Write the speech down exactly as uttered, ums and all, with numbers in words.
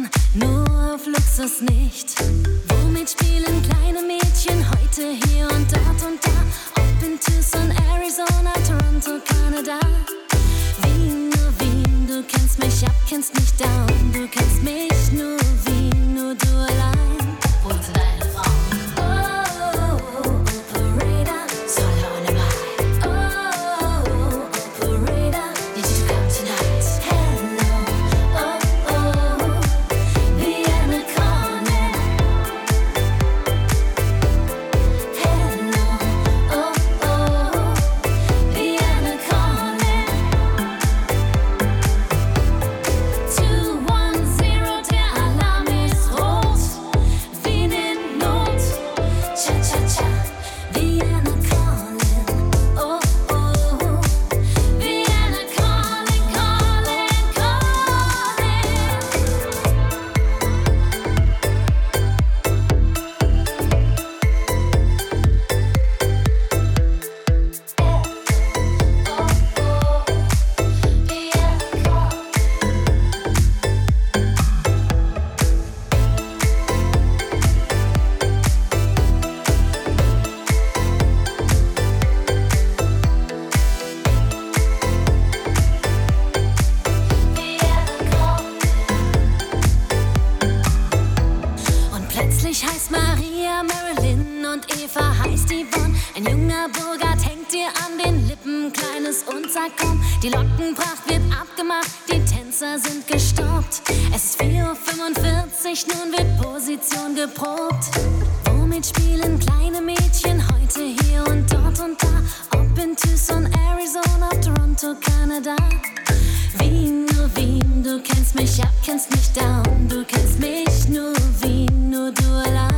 nur auf Luxus nicht. Womit spielen kleine Mädchen heute hier und dort und da? Ob in Tucson, Arizona, Toronto, Kanada. Wien, nur Wien, du kennst mich ab, kennst mich down. Du kennst mich nur Wien, nur du allein. Wo sind deine Frauen? Heißt Maria, Marilyn und Eva heißt Yvonne. Ein junger Burgard hängt dir an den Lippen, kleines und sagt komm. Die Lockenpracht wird abgemacht, die Tänzer sind gestoppt. Es ist vier Uhr fünfundvierzig, nun wird Position geprobt. Womit spielen kleine Mädchen heute hier und dort und da? Ob in Tucson, Arizona, Toronto, Kanada. Wien, nur Wien, du kennst mich ab, kennst mich down. Du kennst mich nur Wien, nur du allein.